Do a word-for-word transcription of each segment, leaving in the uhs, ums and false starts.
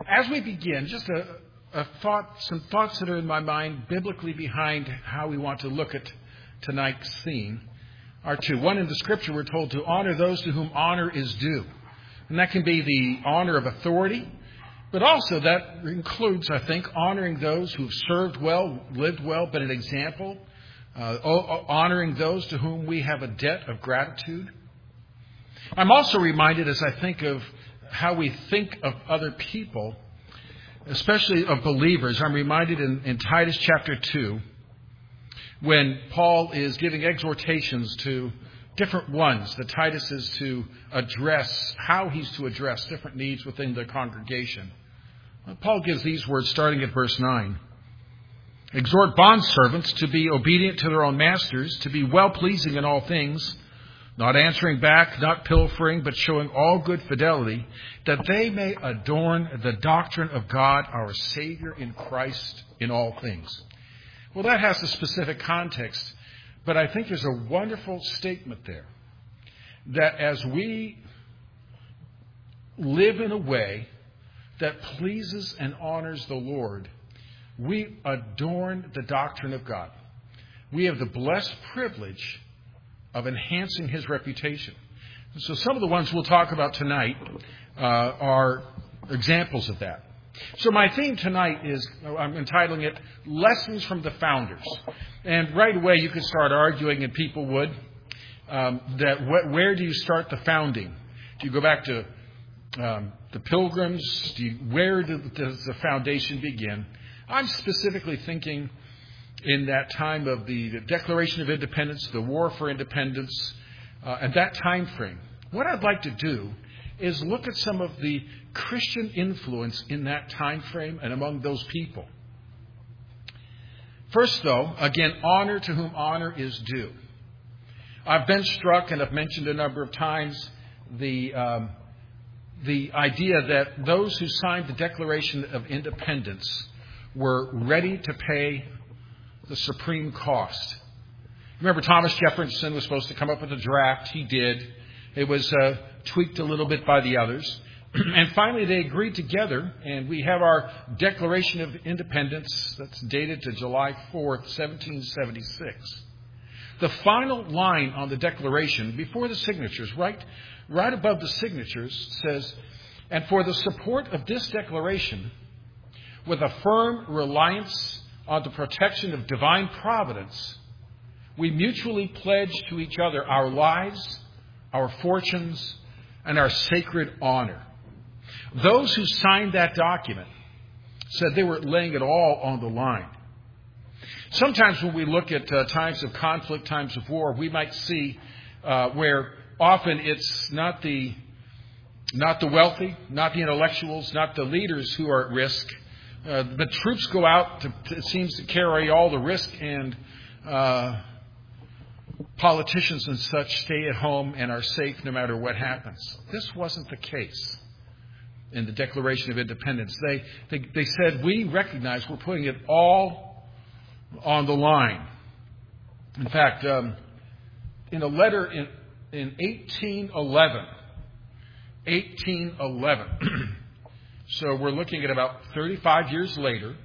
As we begin, just a, a thought, some thoughts that are in my mind biblically behind how we want to look at tonight's theme are two. One, in the Scripture, we're told to honor those to whom honor is due. And that can be the honor of authority, but also that includes, I think, honoring those who've served well, lived well, been an example, uh, honoring those to whom we have a debt of gratitude. I'm also reminded, as I think of how we think of other people, especially of believers, I'm reminded in, in Titus chapter two, when Paul is giving exhortations to different ones that Titus is to address, how he's to address different needs within the congregation. Paul gives these words starting at verse nine. Exhort bondservants to be obedient to their own masters, to be well-pleasing in all things, not answering back, not pilfering, but showing all good fidelity, that they may adorn the doctrine of God, our Savior in Christ, in all things. Well, that has a specific context, but I think there's a wonderful statement there that as we live in a way that pleases and honors the Lord, we adorn the doctrine of God. We have the blessed privilege of enhancing His reputation. So some of the ones we'll talk about tonight uh, are examples of that. So my theme tonight is, I'm entitling it, Lessons from the Founders. And right away you could start arguing, and people would, um, that wh- where do you start the founding? Do you go back to um, the Pilgrims? Do you, where do, does the foundation begin? I'm specifically thinking in that time of the, the Declaration of Independence, the War for Independence, uh, and that time frame. What I'd like to do is look at some of the Christian influence in that time frame and among those people. First, though, again, honor to whom honor is due. I've been struck, and I've mentioned a number of times, the um, the idea that those who signed the Declaration of Independence were ready to pay the supreme cost. Remember, Thomas Jefferson was supposed to come up with a draft. He did. It was uh, tweaked a little bit by the others. And finally, they agreed together, and we have our Declaration of Independence that's dated to July fourth, seventeen seventy-six. The final line on the Declaration, before the signatures, right, right above the signatures, says, "And for the support of this Declaration, with a firm reliance on the protection of divine providence, we mutually pledge to each other our lives, our fortunes, and our sacred honor." Those who signed that document said they were laying it all on the line. Sometimes when we look at uh, times of conflict, times of war, we might see uh, where often it's not the not the wealthy, not the intellectuals, not the leaders who are at risk. Uh, the troops go out, to, to, it seems, to carry all the risk, and uh, politicians and such stay at home and are safe no matter what happens. This wasn't the case in the Declaration of Independence. They, they, they said, we recognize we're putting it all on the line. In fact, um, in a letter in, in eighteen eleven, eighteen eleven, so we're looking at about thirty-five years later,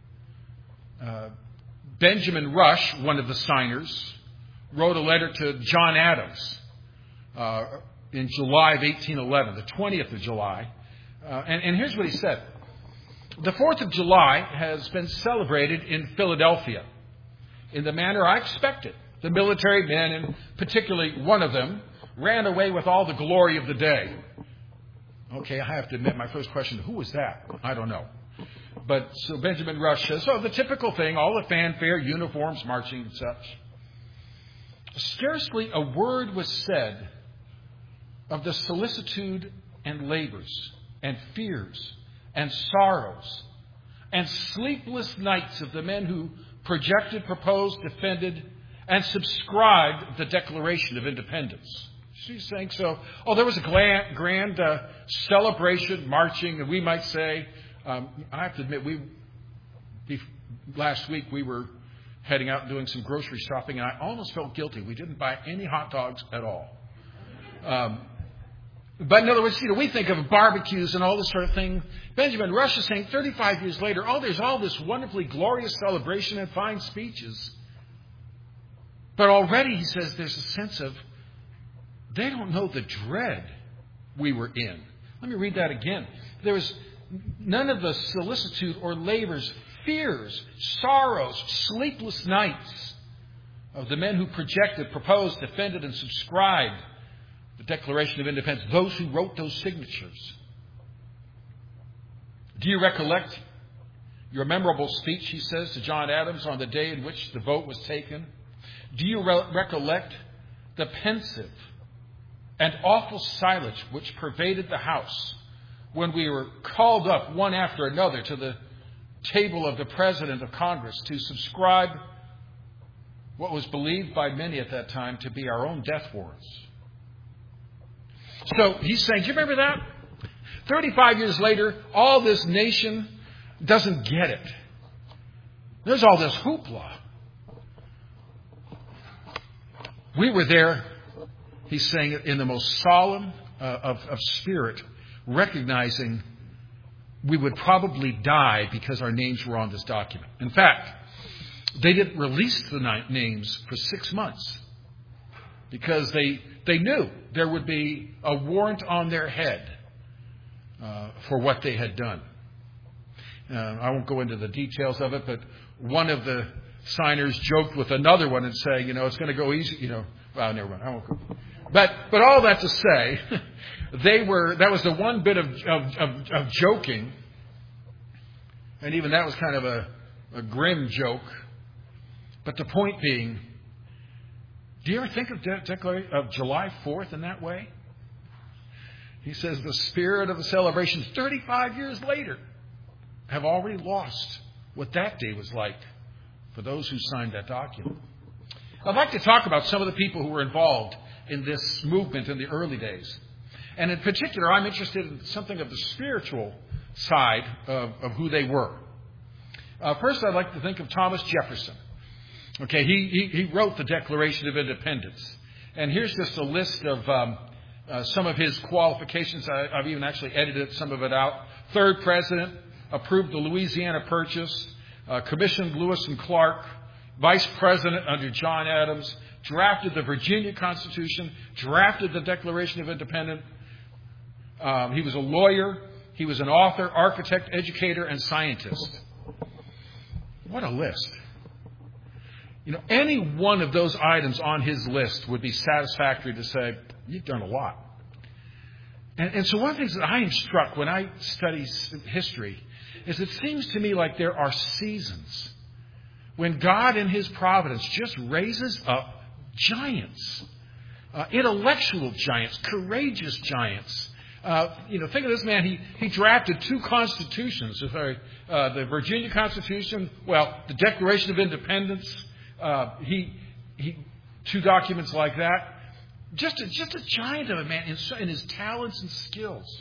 uh, Benjamin Rush, one of the signers, wrote a letter to John Adams uh, in July of eighteen eleven, the twentieth of July. Uh, and, and here's what he said. The fourth of July has been celebrated in Philadelphia in the manner I expected. The military men, and particularly one of them, ran away with all the glory of the day. Okay, I have to admit, my first question, who was that? I don't know. But so Benjamin Rush says, so the typical thing, all the fanfare, uniforms, marching and such. Scarcely a word was said of the solicitude and labors and fears and sorrows and sleepless nights of the men who projected, proposed, defended, and subscribed the Declaration of Independence. She's saying so. Oh, there was a grand, grand uh, celebration, marching, and we might say, um, I have to admit, we be, last week we were heading out and doing some grocery shopping, and I almost felt guilty. We didn't buy any hot dogs at all. Um, But in other words, you know, we think of barbecues and all this sort of thing. Benjamin Rush is saying thirty-five years later, oh, there's all this wonderfully glorious celebration and fine speeches. But already, he says, there's a sense of they don't know the dread we were in. Let me read that again. There was none of the solicitude or labors, fears, sorrows, sleepless nights of the men who projected, proposed, defended, and subscribed the Declaration of Independence, those who wrote those signatures. Do you recollect your memorable speech, he says, to John Adams on the day in which the vote was taken? Do you re- recollect the pensive and awful silence which pervaded the House when we were called up one after another to the table of the President of Congress to subscribe what was believed by many at that time to be our own death warrants? So he's saying, do you remember that? thirty-five years later, all this nation doesn't get it. There's all this hoopla. We were there, he's saying, in the most solemn uh, of, of spirit, recognizing we would probably die because our names were on this document. In fact, they didn't release the names for six months because they they knew there would be a warrant on their head uh, for what they had done. Uh, I won't go into the details of it, but one of the signers joked with another one and saying, you know, it's going to go easy, you know. Well, never mind. I won't go. But but all that to say, they were. That was the one bit of of, of, of joking, and even that was kind of a, a grim joke. But the point being, do you ever think of, de- declaration, of July fourth in that way? He says the spirit of the celebrations thirty-five years later have already lost what that day was like for those who signed that document. I'd like to talk about some of the people who were involved in this movement in the early days. And in particular, I'm interested in something of the spiritual side of, of who they were. Uh, first, I'd like to think of Thomas Jefferson. Okay, he, he, he wrote the Declaration of Independence. And here's just a list of um, uh, some of his qualifications. I, I've even actually edited some of it out. Third president, approved the Louisiana Purchase, uh, commissioned Lewis and Clark, vice president under John Adams, drafted the Virginia Constitution, drafted the Declaration of Independence. Um, he was a lawyer. He was an author, architect, educator, and scientist. What a list. You know, any one of those items on his list would be satisfactory to say, you've done a lot. And, and so one of the things that I am struck when I study history is it seems to me like there are seasons when God in his providence just raises up giants, uh, intellectual giants, courageous giants. Uh, you know, think of this man. He, he drafted two constitutions. Sorry, uh, the Virginia Constitution, well, the Declaration of Independence. Uh, he, he, two documents like that. Just a, just a giant of a man in, in his talents and skills.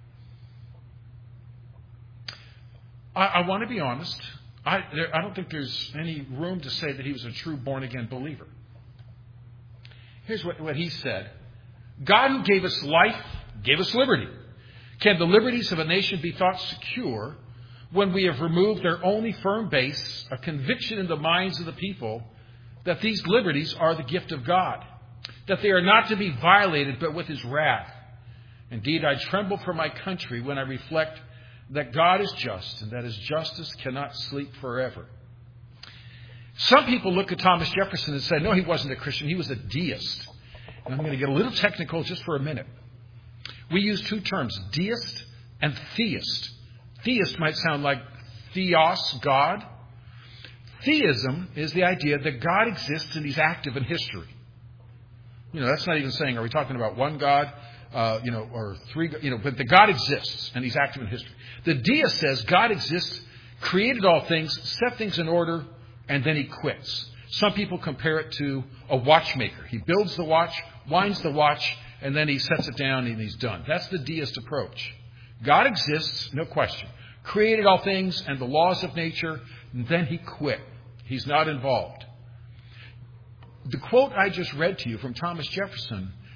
I, I want to be honest. I, there, I don't think there's any room to say that he was a true born-again believer. Here's what, what he said. God who gave us life, gave us liberty. Can the liberties of a nation be thought secure when we have removed their only firm base, a conviction in the minds of the people that these liberties are the gift of God, that they are not to be violated but with his wrath? Indeed, I tremble for my country when I reflect that God is just and that his justice cannot sleep forever. Some people look at Thomas Jefferson and say, no, he wasn't a Christian. He was a deist. And I'm going to get a little technical just for a minute. We use two terms, deist and theist. Theist might sound like theos, God. Theism is the idea that God exists and he's active in history. You know, that's not even saying, are we talking about one God, uh, you know, or three, you know, but the God exists and he's active in history. The deist says God exists, created all things, set things in order, and then he quits. Some people compare it to a watchmaker. He builds the watch, winds the watch, and then he sets it down and he's done. That's the deist approach. God exists, no question. Created all things and the laws of nature, and then he quit. He's not involved. The quote I just read to you from Thomas Jefferson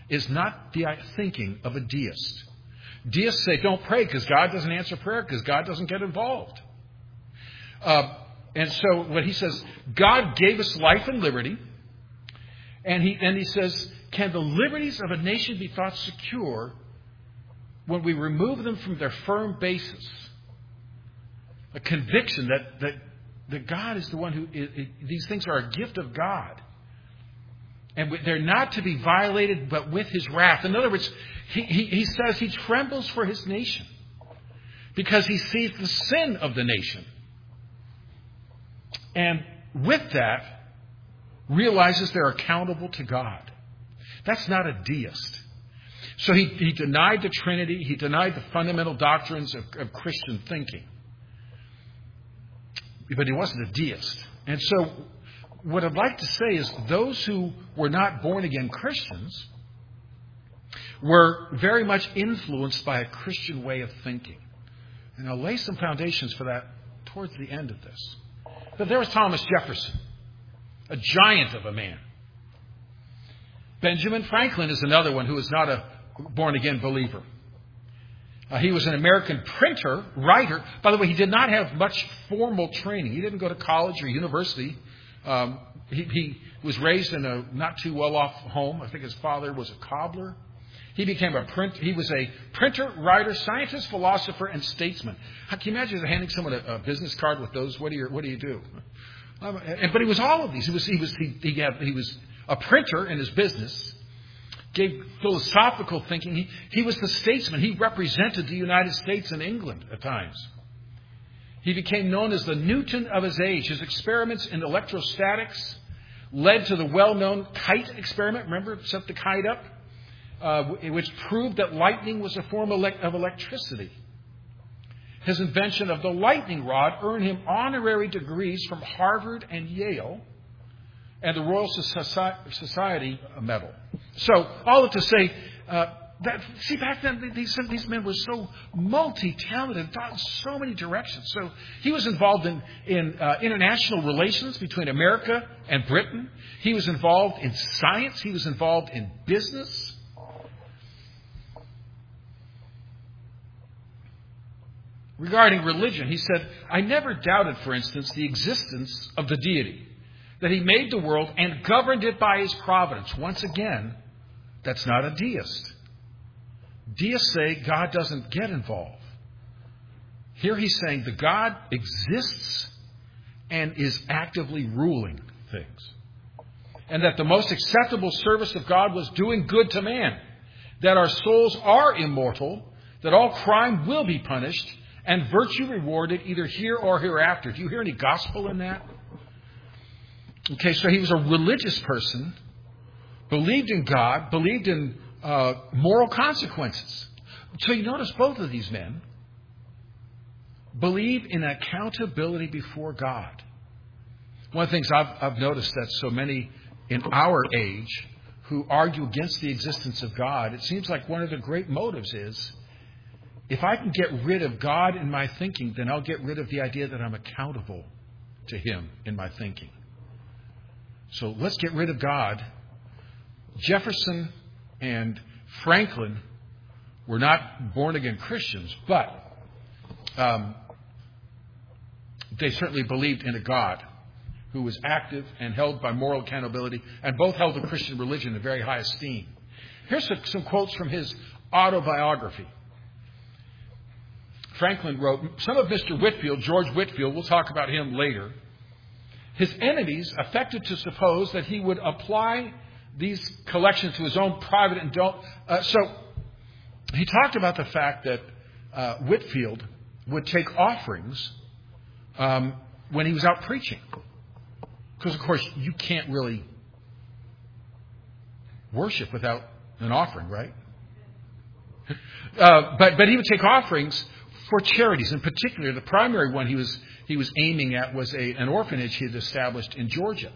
is not the thinking of a deist. Deists say, don't pray because God doesn't answer prayer, because God doesn't get involved. Uh, and so what he says, God gave us life and liberty. And he, and he says, can the liberties of a nation be thought secure when we remove them from their firm basis? A conviction that, that, that God is the one who, it, it, these things are a gift of God. And they're not to be violated, but with his wrath. In other words, he, he, he says he trembles for his nation because he sees the sin of the nation. And with that, realizes they're accountable to God. That's not a deist. So he, he denied the Trinity. He denied the fundamental doctrines of, of Christian thinking. But he wasn't a deist. And so what I'd like to say is those who were not born-again Christians were very much influenced by a Christian way of thinking. And I'll lay some foundations for that towards the end of this. But there was Thomas Jefferson, a giant of a man. Benjamin Franklin is another one who is not a born-again believer. Uh, he was an American printer, writer. By the way, he did not have much formal training. He didn't go to college or university. Um, he, he was raised in a not too well-off home. I think his father was a cobbler. He became a print. He was a printer, writer, scientist, philosopher, and statesman. How, can you imagine handing someone a, a business card with those? What do you What do you do? Um, and, but he was all of these. He was he was he he, had, he was a printer in his business. Gave philosophical thinking. He he was the statesman. He represented the United States and England at times. He became known as the Newton of his age. His experiments in electrostatics led to the well-known kite experiment. Remember, set the kite up, uh, which proved that lightning was a form of electricity. His invention of the lightning rod earned him honorary degrees from Harvard and Yale and the Royal Society medal. So, all of to say, uh, that, see, back then, these, these men were so multi-talented, thought in so many directions. So, he was involved in, in uh, international relations between America and Britain. He was involved in science. He was involved in business. Regarding religion, he said, I never doubted, for instance, the existence of the deity, that he made the world and governed it by his providence. Once again, that's not a deist. Deists say God doesn't get involved. Here he's saying the God exists and is actively ruling things. And that the most acceptable service of God was doing good to man. That our souls are immortal. That all crime will be punished. And virtue rewarded either here or hereafter. Do you hear any gospel in that? Okay, so he was a religious person. Believed in God. Believed in Uh, moral consequences. So you notice both of these men believe in accountability before God. One of the things I've, I've noticed that so many in our age who argue against the existence of God, it seems like one of the great motives is, if I can get rid of God in my thinking, then I'll get rid of the idea that I'm accountable to Him in my thinking. So let's get rid of God. Jefferson and Franklin were not born-again Christians, but um, they certainly believed in a God who was active and held by moral accountability, and both held the Christian religion in very high esteem. Here's some, some quotes from his autobiography. Franklin wrote, some of Mister Whitefield, George Whitefield, we'll talk about him later, his enemies affected to suppose that he would apply these collections to his own private and don't. Uh, so he talked about the fact that uh, Whitefield would take offerings um, when he was out preaching. Because, of course, you can't really worship without an offering, right? Uh, but but he would take offerings for charities. In particular, the primary one he was he was aiming at was a, an orphanage he had established in Georgia.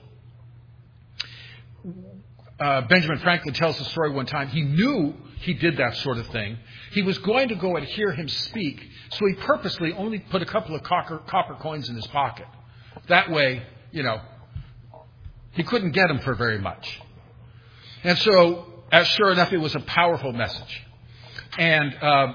Uh, Benjamin Franklin tells the story one time. He knew he did that sort of thing. He was going to go and hear him speak, so he purposely only put a couple of copper, copper coins in his pocket. That way, you know, he couldn't get them for very much. And so as sure enough, it was a powerful message. And uh,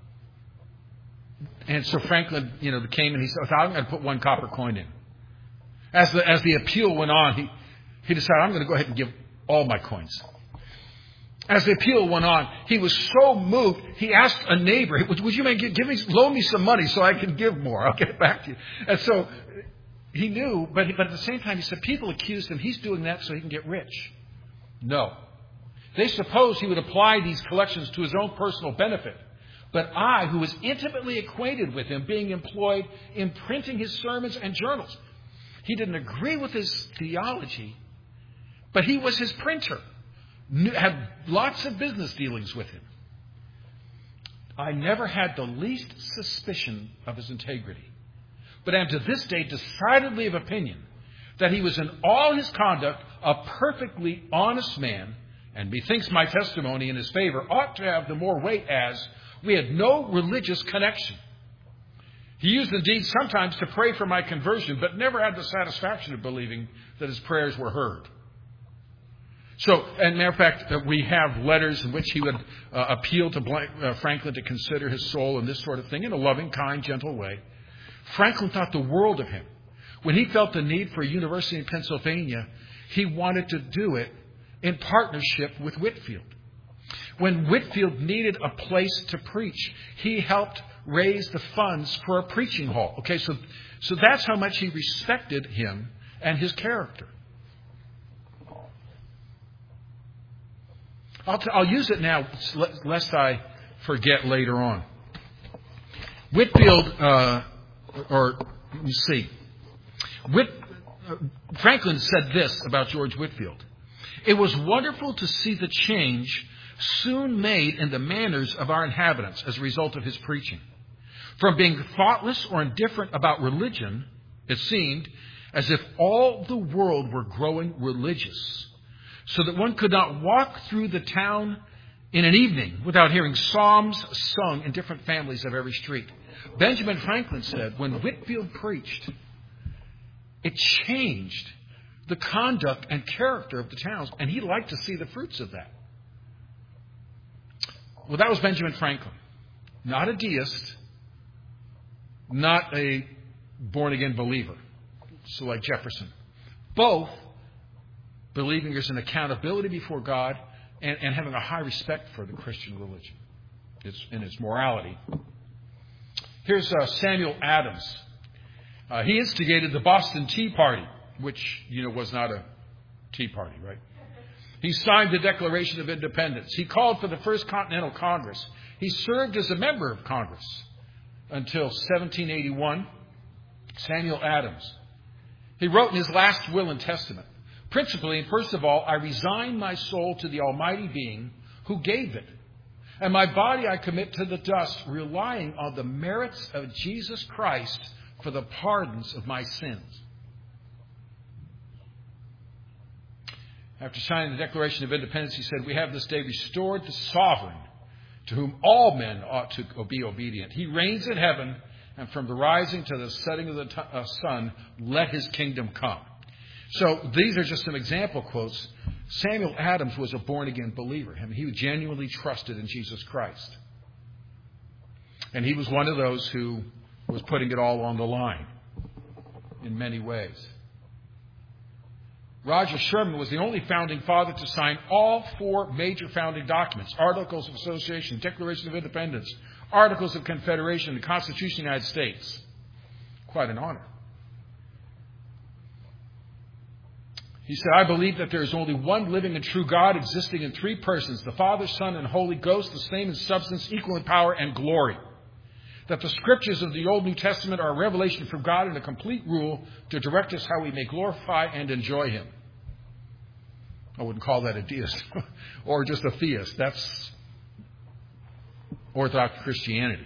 and so Franklin, you know, came and he said, I'm going to put one copper coin in. As the as the appeal went on, he, he decided, I'm going to go ahead and give all my coins. As the appeal went on, he was so moved, he asked a neighbor, would, would you make, give me, loan me some money so I can give more? I'll get it back to you. And so he knew, but, but at the same time, he said, people accused him, he's doing that so he can get rich. No. They supposed he would apply these collections to his own personal benefit. But I, who was intimately acquainted with him, being employed in printing his sermons and journals, he didn't agree with his theology, but he was his printer. Had lots of business dealings with him. I never had the least suspicion of his integrity, but am to this day decidedly of opinion that he was in all his conduct a perfectly honest man, and methinks my testimony in his favor ought to have the more weight, as we had no religious connection. He used indeed sometimes to pray for my conversion, but never had the satisfaction of believing that his prayers were heard. So, and matter of fact, uh, we have letters in which he would uh, appeal to Blank, uh, Franklin to consider his soul and this sort of thing in a loving, kind, gentle way. Franklin thought the world of him. When he felt the need for a university in Pennsylvania, he wanted to do it in partnership with Whitefield. When Whitefield needed a place to preach, he helped raise the funds for a preaching hall. Okay, so, so that's how much he respected him and his character. I'll, t- I'll use it now, lest I forget later on. Whitefield, uh, or let me see. Whit, uh, Franklin said this about George Whitefield. It was wonderful to see the change soon made in the manners of our inhabitants as a result of his preaching. From being thoughtless or indifferent about religion, it seemed as if all the world were growing religious, so that one could not walk through the town in an evening without hearing psalms sung in different families of every street. Benjamin Franklin said, when Whitefield preached, it changed the conduct and character of the towns, and he liked to see the fruits of that. Well, that was Benjamin Franklin. Not a deist, not a born-again believer, so like Jefferson. Both believing there's an accountability before God and, and having a high respect for the Christian religion its, and its morality. Here's uh, Samuel Adams. Uh, he instigated the Boston Tea Party, which, you know, was not a tea party, right? He signed the Declaration of Independence. He called for the First Continental Congress. He served as a member of Congress until seventeen eighty-one. Samuel Adams. He wrote in his last will and testament, principally, and first of all, I resign my soul to the Almighty Being who gave it, and my body I commit to the dust, relying on the merits of Jesus Christ for the pardons of my sins. After signing the Declaration of Independence, he said, we have this day restored the sovereign to whom all men ought to be obedient. He reigns in heaven, and from the rising to the setting of the t- uh, sun, let his kingdom come. So these are just some example quotes. Samuel Adams was a born-again believer. I mean, he genuinely trusted in Jesus Christ. And he was one of those who was putting it all on the line in many ways. Roger Sherman was the only founding father to sign all four major founding documents: Articles of Association, Declaration of Independence, Articles of Confederation, the Constitution of the United States. Quite an honor. He said, I believe that there is only one living and true God, existing in three persons, the Father, Son, and Holy Ghost, the same in substance, equal in power and glory. That the scriptures of the Old New Testament are a revelation from God and a complete rule to direct us how we may glorify and enjoy Him. I wouldn't call that a deist or just a theist. That's Orthodox Christianity.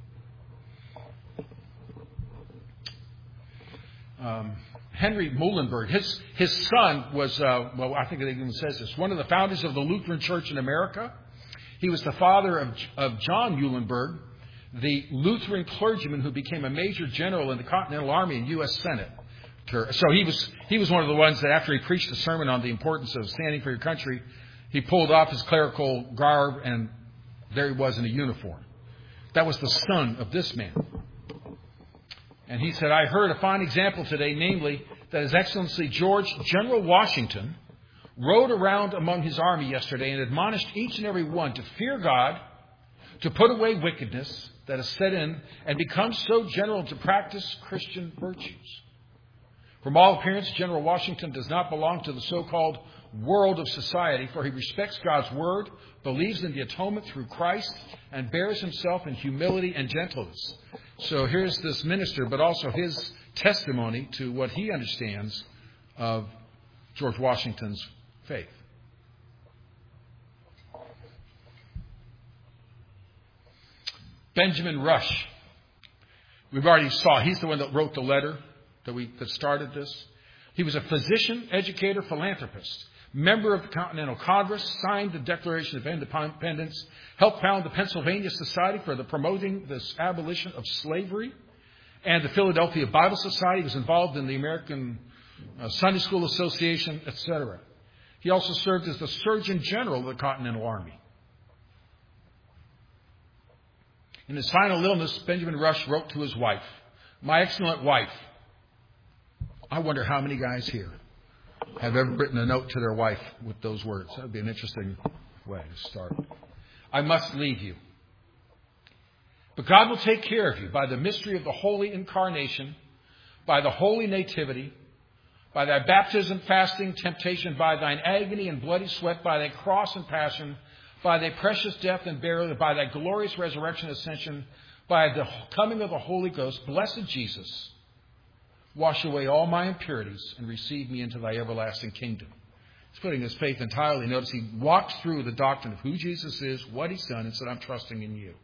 Um, Henry Muhlenberg, his his son was, uh, well, I think it even says this, one of the founders of the Lutheran Church in America. He was the father of, of John Muhlenberg, the Lutheran clergyman who became a major general in the Continental Army and U S Senate. So he was he was one of the ones that after he preached a sermon on the importance of standing for your country, He pulled off his clerical garb, and there he was in a uniform. That was the son of this man. And he said, I heard a fine example today, namely, that His Excellency George General Washington rode around among his army yesterday and admonished each and every one to fear God, to put away wickedness that has set in, and become so general to practice Christian virtues. From all appearance, General Washington does not belong to the so-called world of society, for he respects God's word, believes in the atonement through Christ, and bears himself in humility and gentleness. So here's this minister, but also his testimony to what he understands of George Washington's faith. Benjamin Rush. We've already saw, he's the one that wrote the letter that we that started this. He was a physician, educator, philanthropist, member of the Continental Congress, signed the Declaration of Independence, helped found the Pennsylvania Society for the promoting this abolition of slavery, and the Philadelphia Bible Society. He was involved in the American uh, Sunday School Association, et cetera. He also served as the Surgeon General of the Continental Army. In his final illness, Benjamin Rush wrote to his wife, "My excellent wife." I wonder how many guys here have ever written a note to their wife with those words. That would be an interesting way to start. "I must leave you. But God will take care of you by the mystery of the Holy Incarnation, by the Holy Nativity, by thy baptism, fasting, temptation, by thine agony and bloody sweat, by thy cross and passion, by thy precious death and burial, by thy glorious resurrection and ascension, by the coming of the Holy Ghost, blessed Jesus, wash away all my impurities and receive me into thy everlasting kingdom." He's putting his faith entirely. Notice he walked through the doctrine of who Jesus is, what he's done, and said, "I'm trusting in you."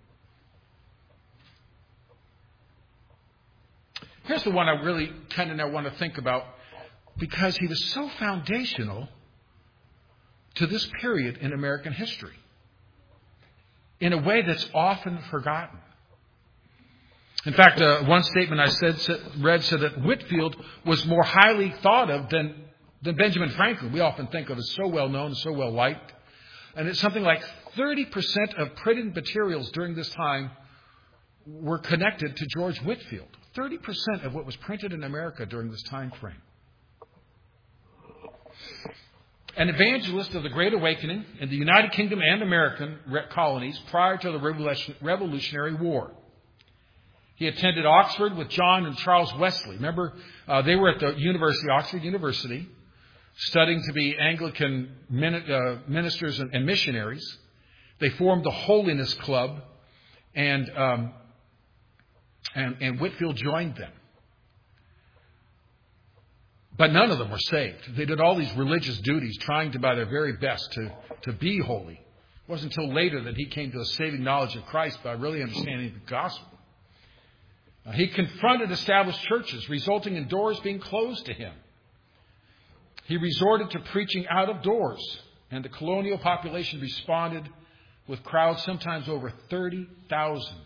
Here's the one I really kind of now want to think about, because he was so foundational to this period in American history in a way that's often forgotten. In fact, uh, one statement I said, said, read said that Whitefield was more highly thought of than, than Benjamin Franklin. We often think of as so well known, so well liked. And it's something like thirty percent of printed materials during this time were connected to George Whitefield. thirty percent of what was printed in America during this time frame. An evangelist of the Great Awakening in the United Kingdom and American colonies prior to the Revolutionary War. He attended Oxford with John and Charles Wesley. Remember, uh, they were at the University, Oxford University, studying to be Anglican min- uh, ministers and, and missionaries. They formed the Holiness Club, and, um, and, and Whitefield joined them. But none of them were saved. They did all these religious duties, trying to, by their very best, to, to be holy. It wasn't until later that he came to a saving knowledge of Christ by really understanding the gospel. Uh, he confronted established churches, resulting in doors being closed to him. He resorted to preaching out of doors, and the colonial population responded with crowds sometimes over thirty thousand.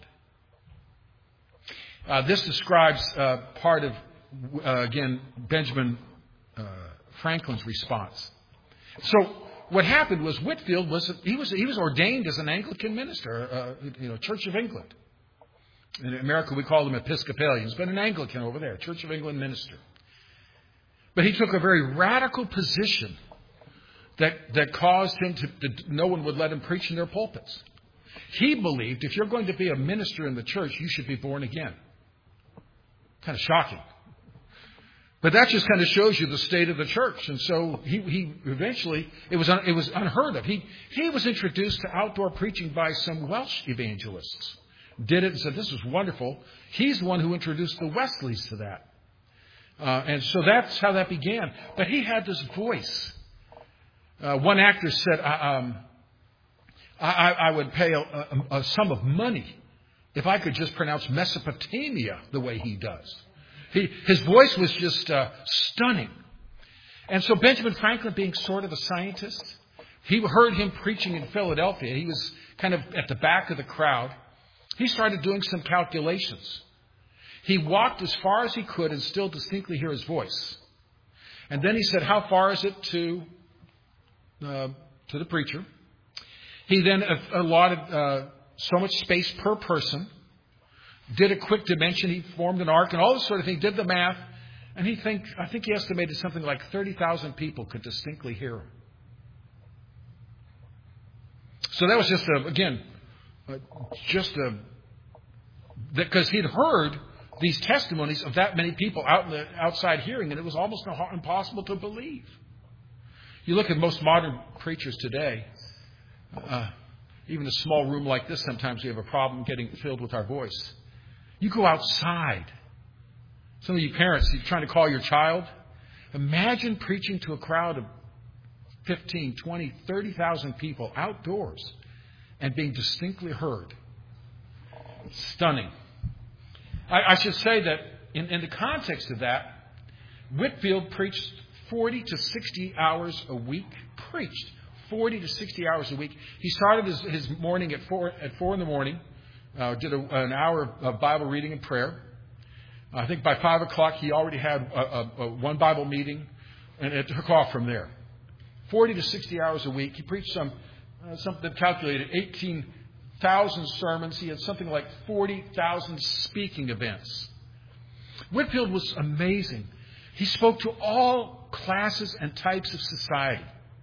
Uh, this describes uh, part of Uh, again, Benjamin uh, Franklin's response. So what happened was Whitefield was he was he was ordained as an Anglican minister, uh, you know, Church of England. In America, we call them Episcopalians, but an Anglican over there, Church of England minister. But he took a very radical position that that caused him to, to no one would let him preach in their pulpits. He believed if you're going to be a minister in the church, you should be born again. Kind of shocking. But that just kind of shows you the state of the church. And so he, he eventually, it was, un, it was unheard of. He, he was introduced to outdoor preaching by some Welsh evangelists. Did it and said, "This is wonderful." He's the one who introduced the Wesleys to that. Uh, and so that's how that began. But he had this voice. Uh, one actor said, I, um, I, I would pay a, a, a sum of money if I could just pronounce Mesopotamia the way he does. He, his voice was just uh, stunning. And so Benjamin Franklin, being sort of a scientist, he heard him preaching in Philadelphia. He was kind of at the back of the crowd. He started doing some calculations. He walked as far as he could and still distinctly hear his voice. And then he said, "How far is it to uh, to the preacher. He then allotted uh, so much space per person, did a quick dimension. He formed an arc and all this sort of thing, did the math. And he think, I think he estimated something like thirty thousand people could distinctly hear him. So that was just, a, again, uh, just a, because he'd heard these testimonies of that many people out in the outside hearing, and it was almost impossible to believe. You look at most modern preachers today, uh, even a small room like this, sometimes we have a problem getting filled with our voice. You go outside. Some of you parents, you're trying to call your child. Imagine preaching to a crowd of fifteen, twenty, thirty thousand people outdoors and being distinctly heard. Stunning. I, I should say that in, in the context of that, Whitefield preached forty to sixty hours a week. Preached forty to sixty hours a week. He started his, his morning at four at four in the morning. Uh, did a, an hour of Bible reading and prayer. I think by five o'clock he already had a, a, a one Bible meeting, and it took off from there. Forty to sixty hours a week. He preached some uh, something calculated eighteen thousand sermons. He had something like forty thousand speaking events. Whitefield was amazing. He spoke to all classes and types of society.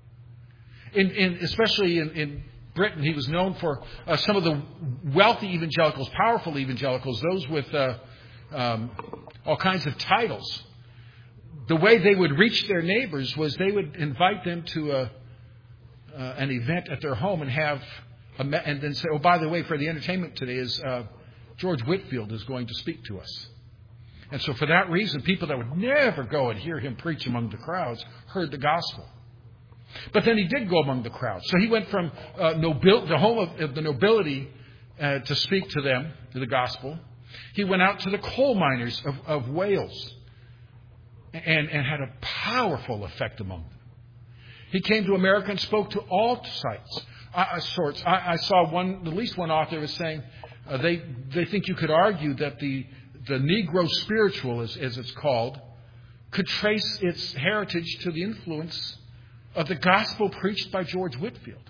In, in especially in, in Britain, he was known for uh, some of the wealthy evangelicals, powerful evangelicals, those with uh, um, all kinds of titles. The way they would reach their neighbors was they would invite them to a, uh, an event at their home and have a me- and then say, "Oh, by the way, for the entertainment today is uh, George Whitefield is going to speak to us." And so, for that reason, people that would never go and hear him preach among the crowds heard the gospel. But then he did go among the crowds. So he went from uh, nobil- the home of, of the nobility uh, to speak to them, to the gospel. He went out to the coal miners of, of Wales and, and had a powerful effect among them. He came to America and spoke to all sites, uh, sorts. I, I saw one, at least one author was saying uh, they they think you could argue that the the Negro spiritual, as, as it's called, could trace its heritage to the influence of the gospel preached by George Whitefield,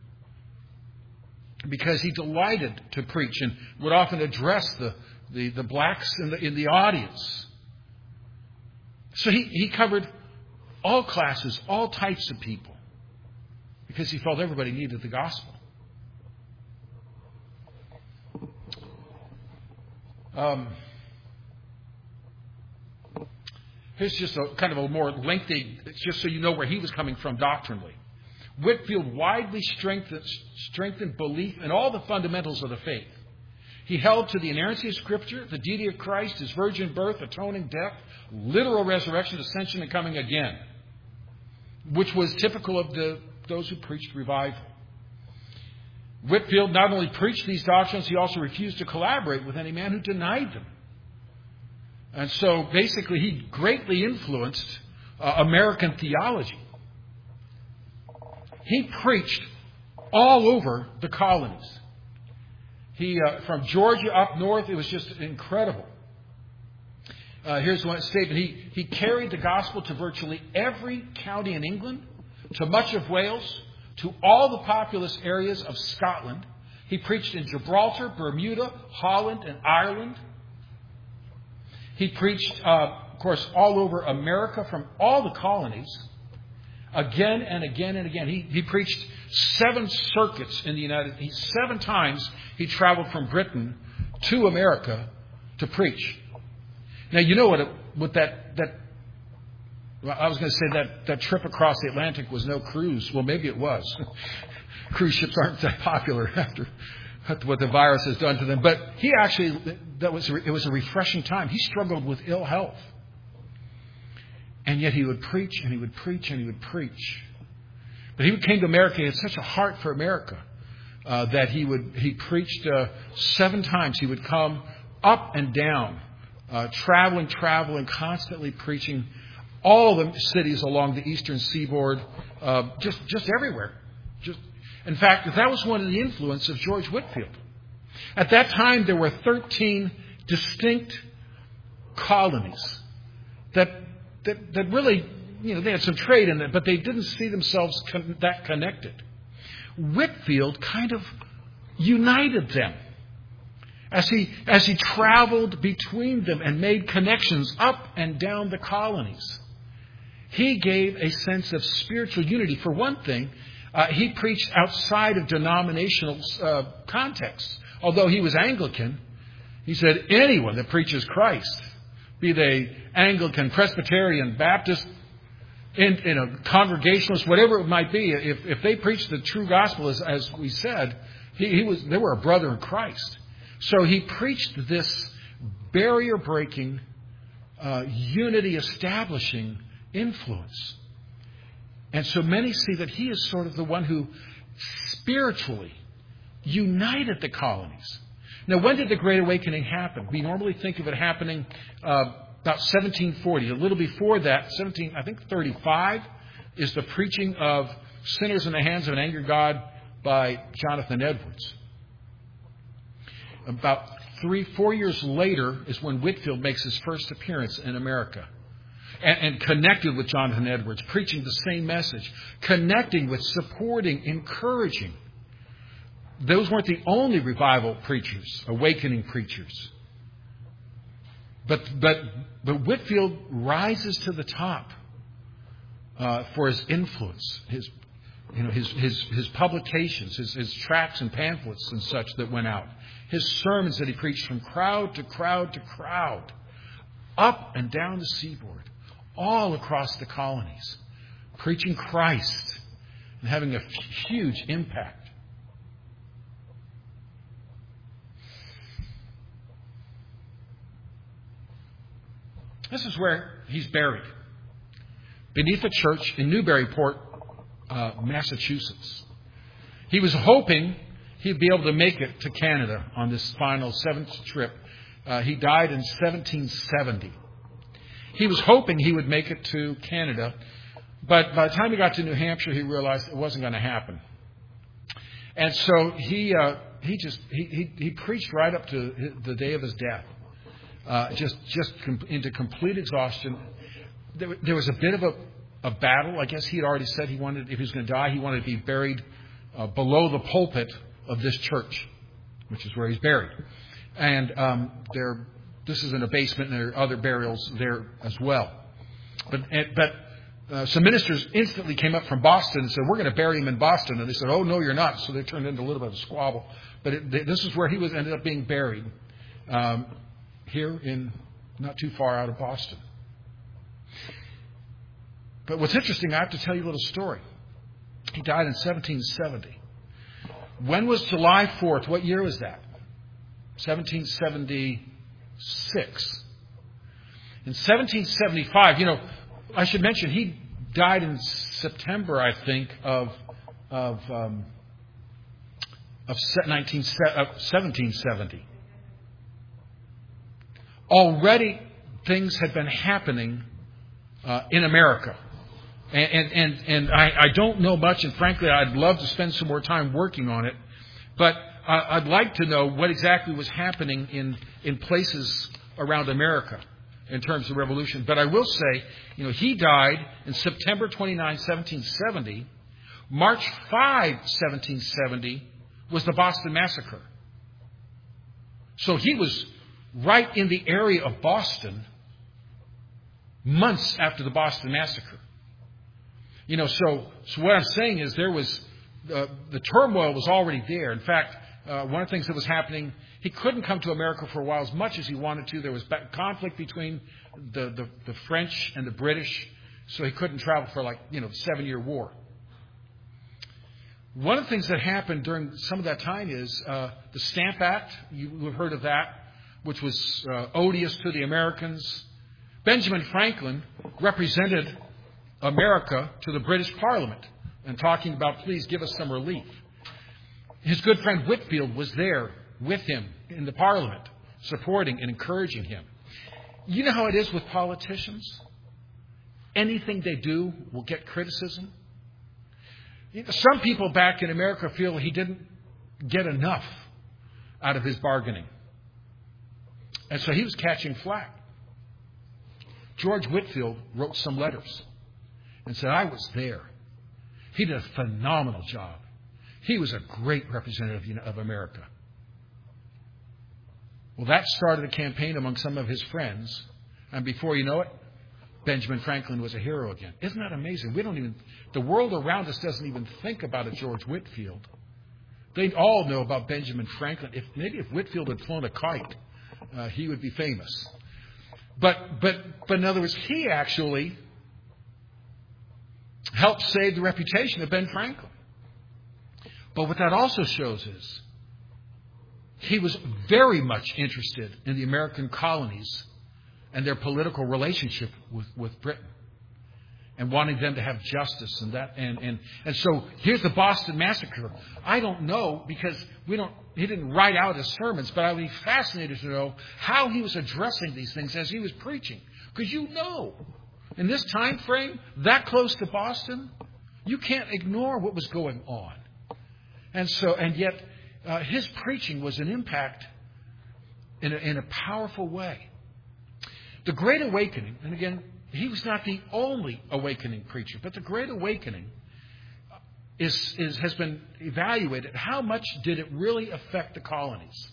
because he delighted to preach and would often address the the, the blacks in the in the audience. So he, he covered all classes, all types of people, because he felt everybody needed the gospel. Um, here's just a kind of a more lengthy, just so you know where he was coming from doctrinally. Whitefield widely strengthened, strengthened belief in all the fundamentals of the faith. He held to the inerrancy of Scripture, the deity of Christ, his virgin birth, atoning death, literal resurrection, ascension, and coming again, which was typical of the those who preached revival. Whitefield not only preached these doctrines, he also refused to collaborate with any man who denied them. And so basically he greatly influenced uh, American theology. He preached all over the colonies. He uh, from Georgia up north, it was just incredible. Uh, here's one statement. He, he carried the gospel to virtually every county in England, to much of Wales, to all the populous areas of Scotland. He preached in Gibraltar, Bermuda, Holland, and Ireland. He preached, uh, of course, all over America from all the colonies, again and again and again. He, he preached seven circuits in the United States. Seven times he traveled from Britain to America to preach. Now, you know what, it, what that, that, well, I was going to say that, that trip across the Atlantic was no cruise. Well, maybe it was. Cruise ships aren't that popular after what the virus has done to them. But he actually, that was it was a refreshing time. He struggled with ill health. And yet he would preach and he would preach and he would preach. But he came to America. He had such a heart for America uh, that he would he preached uh, seven times. He would come up and down, uh, traveling, traveling, constantly preaching all the cities along the eastern seaboard, uh, just just everywhere. Just in fact, that was one of the influence of George Whitefield. At that time, there were thirteen distinct colonies that that that really, you know, they had some trade in it, but they didn't see themselves con- that connected. Whitefield kind of united them. As he, as he traveled between them and made connections up and down the colonies, he gave a sense of spiritual unity. For one thing, uh, he preached outside of denominational uh, contexts. Although he was Anglican, he said anyone that preaches Christ, be they Anglican, Presbyterian, Baptist, in, in a Congregationalist, whatever it might be, if, if they preached the true gospel, as, as we said, he, he was they were a brother in Christ. So he preached this barrier-breaking, uh, unity-establishing influence. And so many see that he is sort of the one who spiritually united the colonies. Now, when did the Great Awakening happen? We normally think of it happening uh, about seventeen forty. A little before that, seventeen, I think thirty-five, is the preaching of Sinners in the Hands of an Angry God by Jonathan Edwards. About three, four years later is when Whitefield makes his first appearance in America. And, and connected with Jonathan Edwards, preaching the same message. Connecting with, supporting, encouraging. Those weren't the only revival preachers, awakening preachers. But but but Whitefield rises to the top uh, for his influence, his you know his his his publications, his his tracts and pamphlets and such that went out, his sermons that he preached from crowd to crowd to crowd, up and down the seaboard, all across the colonies, preaching Christ and having a huge impact. This is where he's buried, beneath a church in Newburyport, uh, Massachusetts. He was hoping he'd be able to make it to Canada on this final seventh trip. Uh, he died in seventeen seventy. He was hoping he would make it to Canada, but by the time he got to New Hampshire, he realized it wasn't going to happen. And so he uh, he just he, he he preached right up to the day of his death. Uh, just just com- into complete exhaustion. There, there was a bit of a, a battle. I guess he had already said he wanted, if he was going to die, he wanted to be buried uh, below the pulpit of this church, which is where he's buried. And um, there, this is in a basement, and there are other burials there as well. But and, but uh, some ministers instantly came up from Boston and said, "We're going to bury him in Boston." And they said, "Oh no, you're not." So they turned into a little bit of a squabble. But it, this is where he was ended up being buried. Um, Here in not too far out of Boston. But what's interesting, I have to tell you a little story. He died in seventeen seventy. When was July fourth? What year was that? seventeen seventy-six. In seventeen seventy-five, you know, I should mention he died in September, I think, of of um, of seventeen seventy. Already things had been happening uh, in America. And and, and, and I, I don't know much, and frankly, I'd love to spend some more time working on it. But uh, I'd like to know what exactly was happening in, in places around America in terms of revolution. But I will say, you know, he died in September twenty-ninth, seventeen seventy. March fifth, seventeen seventy was the Boston Massacre. So he was right in the area of Boston months after the Boston Massacre. You know, so so what I'm saying is there was, uh, the turmoil was already there. In fact, uh, one of the things that was happening, he couldn't come to America for a while as much as he wanted to. There was conflict between the, the, the French and the British, so he couldn't travel for like, you know, the Seven-Year War. One of the things that happened during some of that time is uh, the Stamp Act. You have heard of that, which was uh, odious to the Americans. Benjamin Franklin represented America to the British Parliament and talking about, please give us some relief. His good friend Whitefield was there with him in the Parliament, supporting and encouraging him. You know how it is with politicians? Anything they do will get criticism. Some people back in America feel he didn't get enough out of his bargaining. And so he was catching flack. George Whitefield wrote some letters and said, I was there. He did a phenomenal job. He was a great representative of America. Well, that started a campaign among some of his friends. And before you know it, Benjamin Franklin was a hero again. Isn't that amazing? We don't even, the world around us doesn't even think about a George Whitefield. They all know about Benjamin Franklin. If maybe if Whitefield had flown a kite, uh, he would be famous. But but but in other words, he actually helped save the reputation of Ben Franklin. But what that also shows is he was very much interested in the American colonies and their political relationship with, with Britain, and wanting them to have justice and that and, and and so here's the Boston Massacre. I don't know, because we don't he didn't write out his sermons, but I would be fascinated to know how he was addressing these things as he was preaching. Because you know, in this time frame, that close to Boston, you can't ignore what was going on. And so and yet uh, his preaching was an impact in a, in a powerful way. The Great Awakening, and again, he was not the only awakening preacher, but the Great Awakening is, is, has been evaluated. How much did it really affect the colonies?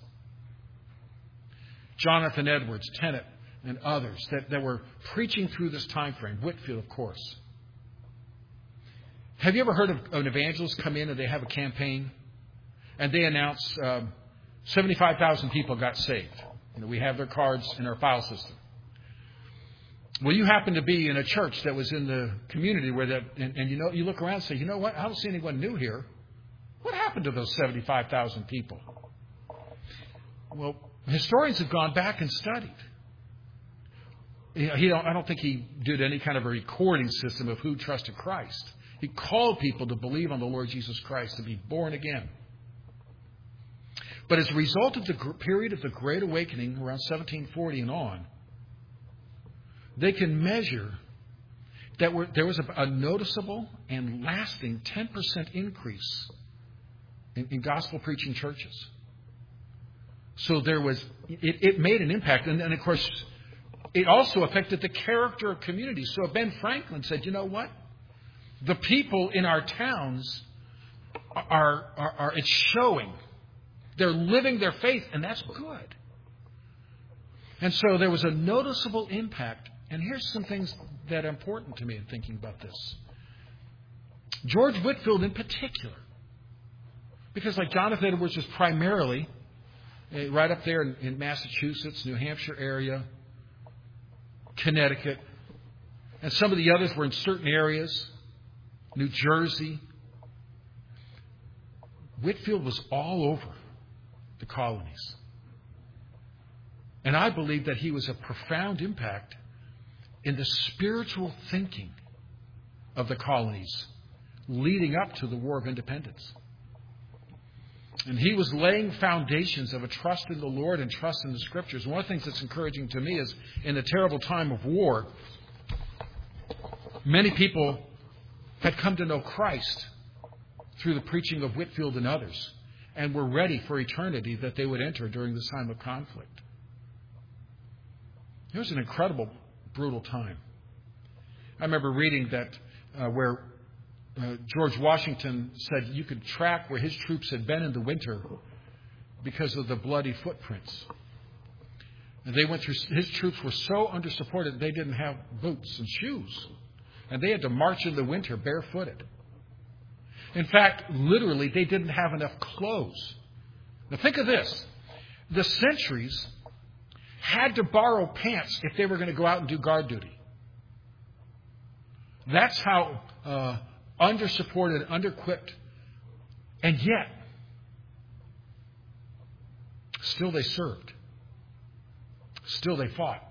Jonathan Edwards, Tennant, and others that, that were preaching through this time frame. Whitefield, of course. Have you ever heard of an evangelist come in and they have a campaign and they announce um, seventy-five thousand people got saved? You know, we have their cards in our file system. Well, you happen to be in a church that was in the community where that, and, and you know, you look around and say, you know what? I don't see anyone new here. What happened to those seventy-five thousand people? Well, historians have gone back and studied. You know, he don't, I don't think he did any kind of a recording system of who trusted Christ. He called people to believe on the Lord Jesus Christ, to be born again. But as a result of the period of the Great Awakening around seventeen forty and on, they can measure that were, there was a, a noticeable and lasting ten percent increase in, in gospel preaching churches. So there was, it, it made an impact. And, and of course, it also affected the character of communities. So Ben Franklin said, you know what? The people in our towns are, are, are it's showing. They're living their faith, and that's good. And so there was a noticeable impact. And here's some things that are important to me in thinking about this. George Whitefield in particular, because like Jonathan Edwards was primarily uh, right up there in, in Massachusetts, New Hampshire area, Connecticut, and some of the others were in certain areas, New Jersey. Whitefield was all over the colonies. And I believe that he was a profound impact in the spiritual thinking of the colonies leading up to the War of Independence. And he was laying foundations of a trust in the Lord and trust in the Scriptures. One of the things that's encouraging to me is in the terrible time of war, many people had come to know Christ through the preaching of Whitefield and others, and were ready for eternity that they would enter during this time of conflict. It was an incredible, brutal time. I remember reading that uh, where uh, George Washington said you could track where his troops had been in the winter because of the bloody footprints. And they went through, his troops were so under-supported they didn't have boots and shoes. And they had to march in the winter barefooted. In fact, literally, they didn't have enough clothes. Now think of this. The sentries had to borrow pants if they were going to go out and do guard duty. That's how uh, under-supported, under-equipped. And yet, still they served. Still they fought.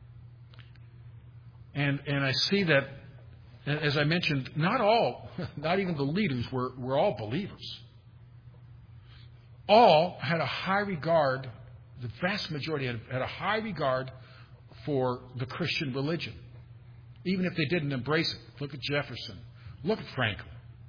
And and I see that, as I mentioned, not all, not even the leaders were, were all believers. All had a high regard, the vast majority had, had a high regard for the Christian religion, even if they didn't embrace it. Look at Jefferson. Look at Franklin.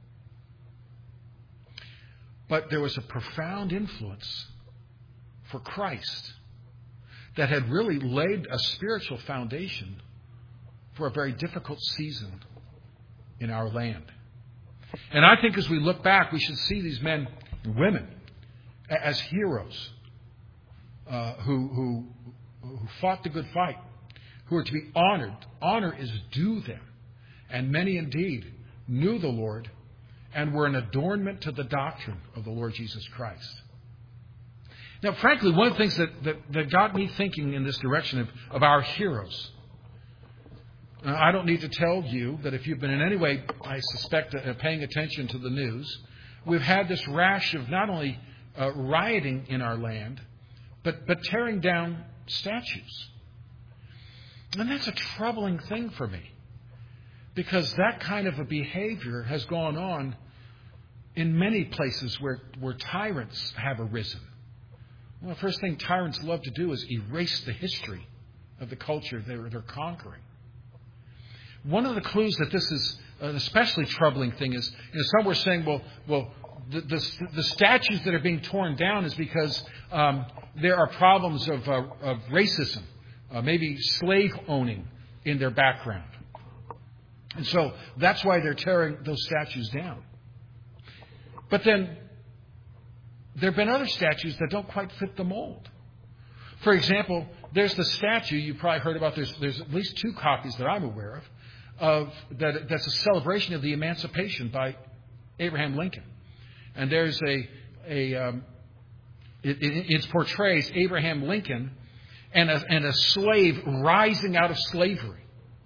But there was a profound influence for Christ that had really laid a spiritual foundation for a very difficult season in our land. And I think as we look back, we should see these men and women as heroes uh, who, who, who fought the good fight, who are to be honored. Honor is due them. And many indeed knew the Lord and were an adornment to the doctrine of the Lord Jesus Christ. Now, frankly, one of the things that, that, that got me thinking in this direction of, of our heroes, uh, I don't need to tell you that if you've been in any way, I suspect, uh, paying attention to the news, we've had this rash of not only uh, rioting in our land, but, but tearing down statues. And that's a troubling thing for me, because that kind of a behavior has gone on in many places where, where tyrants have arisen. Well, the first thing tyrants love to do is erase the history of the culture they're, they're conquering. One of the clues that this is an especially troubling thing is, you know, some were saying, well, well, the, the, the statues that are being torn down is because um, there are problems of, uh, of racism, uh, maybe slave owning in their background. And so that's why they're tearing those statues down. But then there have been other statues that don't quite fit the mold. For example, there's the statue you probably heard about. There's, there's at least two copies that I'm aware of, of that, that's a celebration of the emancipation by Abraham Lincoln. And there's a, a um, it, it, it portrays Abraham Lincoln and a, and a slave rising out of slavery.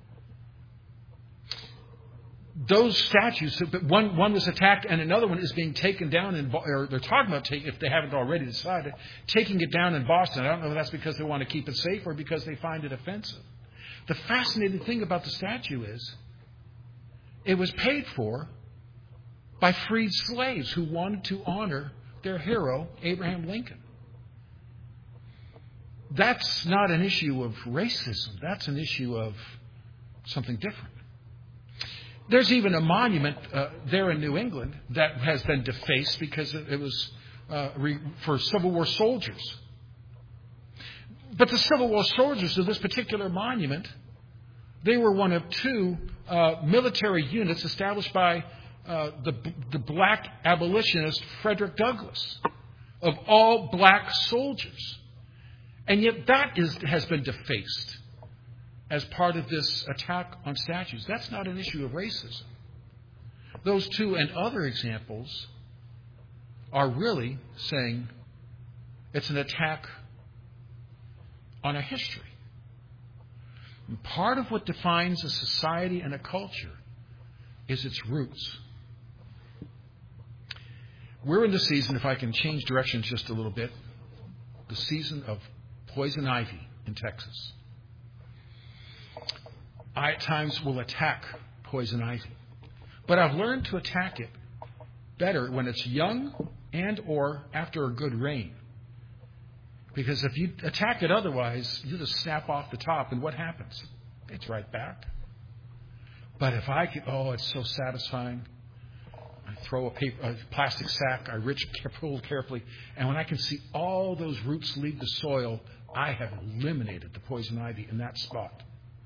Those statues, one one was attacked and another one is being taken down in, or they're talking about, take, if they haven't already decided, taking it down in Boston. I don't know if that's because they want to keep it safe or because they find it offensive. The fascinating thing about the statue is it was paid for by freed slaves who wanted to honor their hero, Abraham Lincoln. That's not an issue of racism. That's an issue of something different. There's even a monument uh, there in New England that has been defaced because it, it was uh, re- for Civil War soldiers. But the Civil War soldiers of this particular monument, they were one of two uh, military units established by uh, the, the black abolitionist Frederick Douglass, of all black soldiers. And yet that is, has been defaced as part of this attack on statues. That's not an issue of racism. Those two and other examples are really saying it's an attack on a history. And part of what defines a society and a culture is its roots. We're in the season, if I can change directions just a little bit, the season of poison ivy in Texas. I at times will attack poison ivy. But I've learned to attack it better when it's young and or after a good rain. Because if you attack it otherwise, you just snap off the top, and what happens? It's right back. But if I can, oh, it's so satisfying. I throw a, paper, a plastic sack, I rich, pull carefully, and when I can see all those roots leave the soil, I have eliminated the poison ivy in that spot.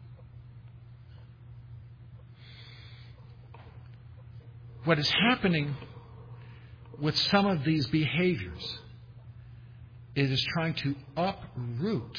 What is happening with some of these behaviors, it is trying to uproot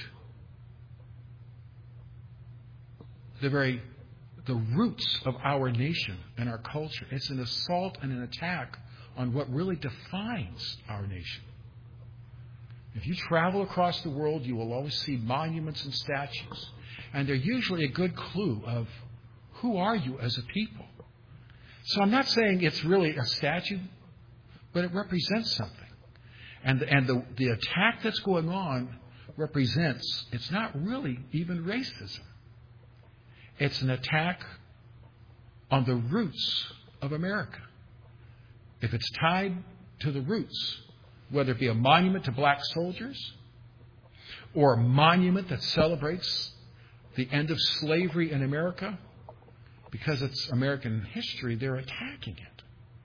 the very the roots of our nation and our culture. It's an assault and an attack on what really defines our nation. If you travel across the world, you will always see monuments and statues. And they're usually a good clue of who are you as a people. So I'm not saying it's really a statue, but it represents something. And, and the, the attack that's going on represents, it's not really even racism. It's an attack on the roots of America. If it's tied to the roots, whether it be a monument to black soldiers or a monument that celebrates the end of slavery in America, because it's American history, they're attacking it.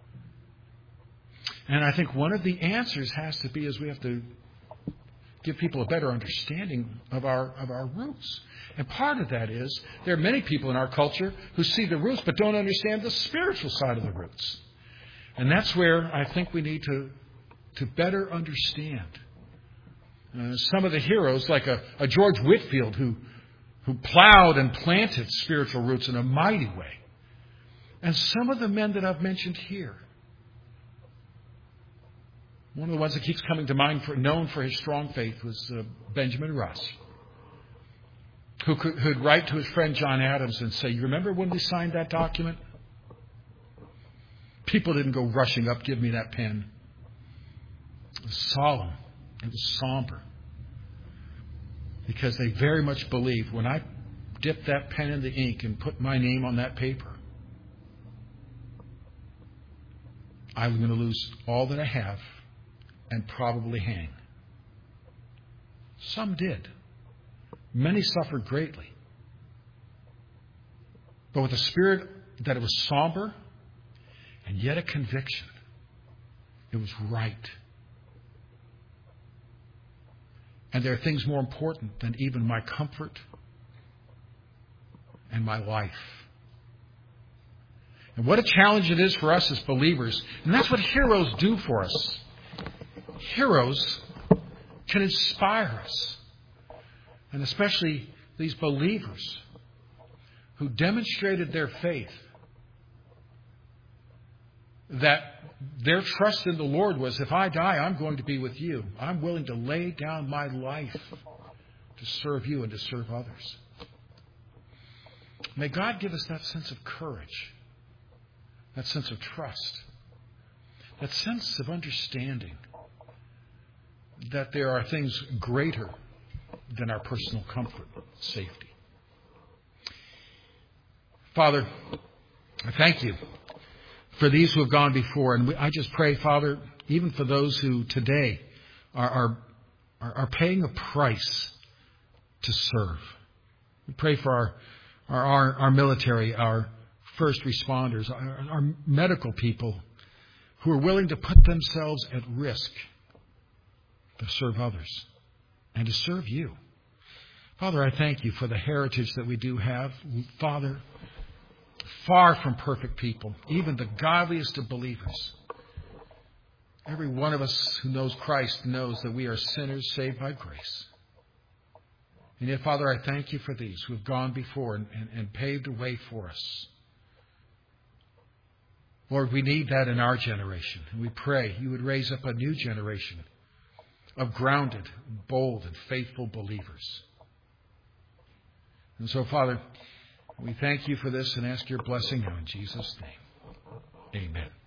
And I think one of the answers has to be is we have to give people a better understanding of our of our roots. And part of that is there are many people in our culture who see the roots but don't understand the spiritual side of the roots. And that's where I think we need to, to better understand. Uh, some of the heroes, like a, a George Whitefield, who, who plowed and planted spiritual roots in a mighty way. And some of the men that I've mentioned here. One of the ones that keeps coming to mind, for, known for his strong faith, was uh, Benjamin Rush, who could who'd write to his friend John Adams and say, "You remember when we signed that document? People didn't go rushing up, give me that pen. It was solemn. It was somber. Because they very much believed when I dipped that pen in the ink and put my name on that paper, I was going to lose all that I have and probably hang." Some did. Many suffered greatly. But with a spirit that it was somber and yet a conviction. It was right. And there are things more important than even my comfort and my life. And what a challenge it is for us as believers. And that's what heroes do for us. Heroes can inspire us. And especially these believers who demonstrated their faith, that their trust in the Lord was, if I die, I'm going to be with you. I'm willing to lay down my life to serve you and to serve others. May God give us that sense of courage, that sense of trust, that sense of understanding that there are things greater than our personal comfort and safety. Father, I thank you for these who have gone before. And we, I just pray, Father, even for those who today are, are, are paying a price to serve. We pray for our, our, our, our military, our first responders, our, our medical people who are willing to put themselves at risk to serve others and to serve you. Father, I thank you for the heritage that we do have. Father, far from perfect people, even the godliest of believers. Every one of us who knows Christ knows that we are sinners saved by grace. And yet, Father, I thank you for these who have gone before and, and, and paved a way for us. Lord, we need that in our generation. And we pray you would raise up a new generation of grounded, bold, and faithful believers. And so, Father, we thank you for this and ask your blessing now in Jesus' name. Amen.